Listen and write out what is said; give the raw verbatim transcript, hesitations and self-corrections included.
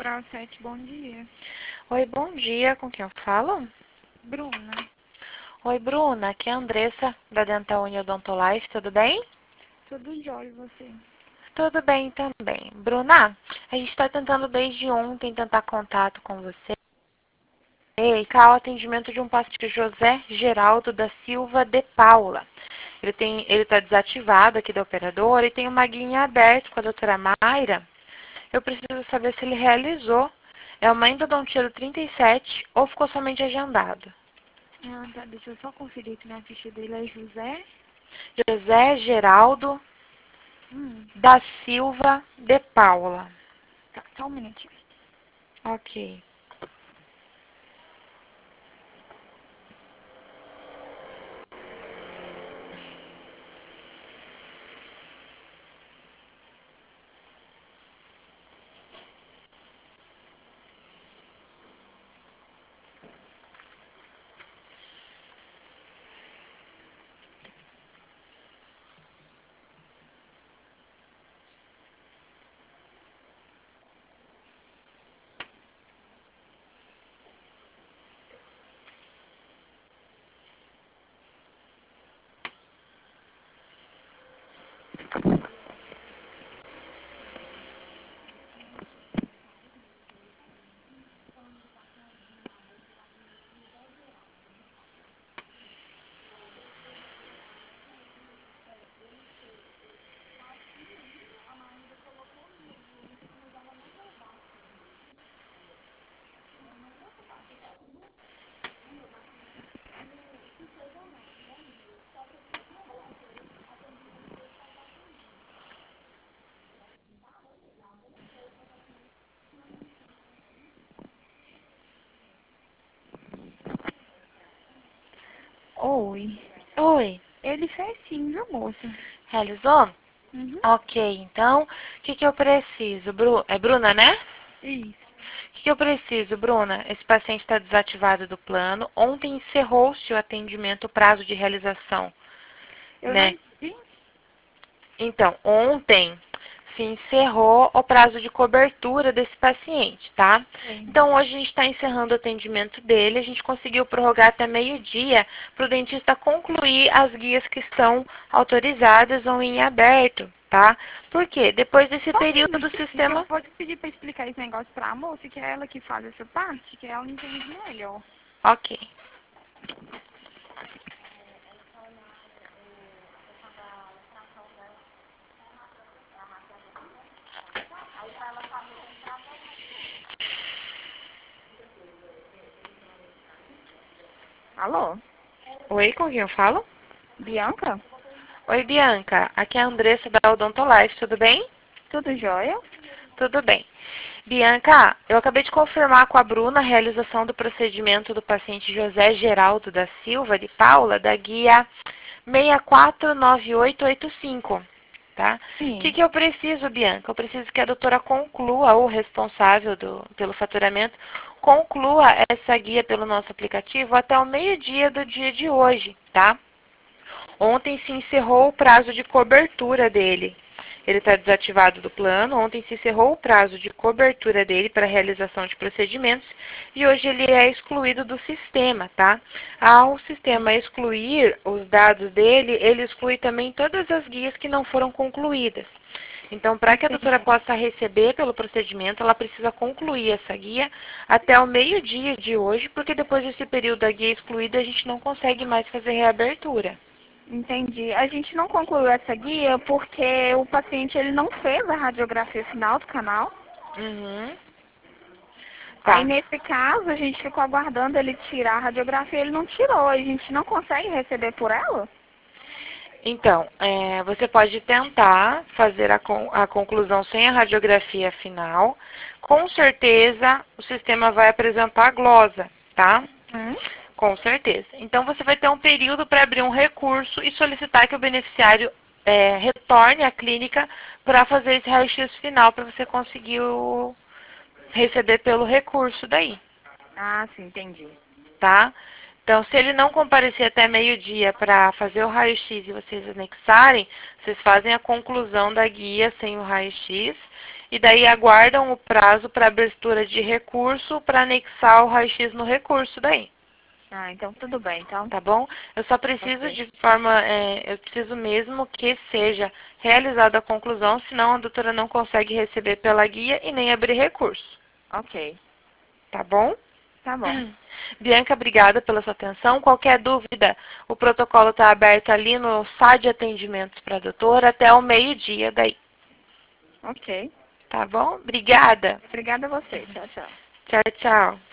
Coral sete, bom dia. Oi, bom dia. Com quem eu falo? Bruna. Oi, Bruna. Aqui é a Andressa, da Dental Uni Odontolife. Tudo bem? Tudo jóia, e você? Tudo bem também. Bruna, a gente está tentando desde ontem tentar contato com você. E cá o atendimento de um paciente José Geraldo da Silva de Paula. Ele tem, ele está desativado aqui da operadora e tem uma guia aberta com a doutora Mayra. Eu preciso saber se ele realizou. É uma endodontia do trinta e sete ou ficou somente agendado? Ah, tá. Deixa eu só conferir que na ficha dele é José. José Geraldo Hum, da Silva de Paula. tá. Só um minutinho. Ok. Oi. Oi, Ele fez sim, viu, moça? realizou? Uhum. Ok, então, o que, que eu preciso? Bru é Bruna, né? Isso. O que, que eu preciso, Bruna? Esse paciente está desativado do plano. Ontem encerrou-se o atendimento, o prazo de realização, Eu não né? entendi. Então, ontem se encerrou o prazo de cobertura desse paciente, tá? Sim. Então, hoje a gente está encerrando o atendimento dele. A gente conseguiu prorrogar até meio-dia para o dentista concluir as guias que estão autorizadas ou em aberto, tá? Por quê? Depois desse Só um período do minutinho que eu sistema... vou te pedir pra explicar esse negócio pra moça, que é ela que faz essa parte, que ela entende melhor. Ok. Alô? Oi, com quem eu falo? Bianca? Oi, Bianca. Aqui é a Andressa da Odontolife, tudo bem? Tudo jóia? Tudo bem. Bianca, eu acabei de confirmar com a Bruna a realização do procedimento do paciente José Geraldo da Silva de Paula, da guia seis quatro nove oito oito cinco, tá? O que, Sim. que eu preciso, Bianca? Eu preciso que a doutora conclua, o responsável do, pelo faturamento, conclua essa guia pelo nosso aplicativo até o meio-dia do dia de hoje, tá? Ontem se encerrou o prazo de cobertura dele. Ele está desativado do plano. Ontem se encerrou o prazo de cobertura dele para realização de procedimentos e hoje ele é excluído do sistema, tá? Ao sistema excluir os dados dele, ele exclui também todas as guias que não foram concluídas. Então, para que a doutora Entendi. possa receber pelo procedimento, ela precisa concluir essa guia até o meio-dia de hoje, porque depois desse período da guia excluída, a gente não consegue mais fazer reabertura. Entendi. A gente não concluiu essa guia porque o paciente ele não fez a radiografia final do canal. Uhum. Aí, Tá. nesse caso, a gente ficou aguardando ele tirar a radiografia, ele não tirou. A gente não consegue receber por ela? Então, é, você pode tentar fazer a, con a conclusão sem a radiografia final. Com certeza, o sistema vai apresentar a glosa, tá? Hum? Com certeza. Então, você vai ter um período para abrir um recurso e solicitar que o beneficiário é, retorne à clínica para fazer esse raio-x final para você conseguir o, receber pelo recurso daí, Ah, sim, entendi. tá? Então, se ele não comparecer até meio-dia para fazer o raio-x e vocês anexarem, vocês fazem a conclusão da guia sem o raio-x e daí aguardam o prazo para abertura de recurso para anexar o raio-x no recurso daí. Ah, então tudo bem, então. Tá bom? Eu só preciso Ok. de forma, é, eu preciso mesmo que seja realizada a conclusão, senão a doutora não consegue receber pela guia e nem abrir recurso. Ok, Tá bom? tá bom. Bianca, obrigada pela sua atenção. Qualquer dúvida, o protocolo está aberto ali no S A de atendimentos para a doutora até o meio-dia daí. Ok. Tá bom? Obrigada. Obrigada a você. Tchau, tchau. Tchau, tchau.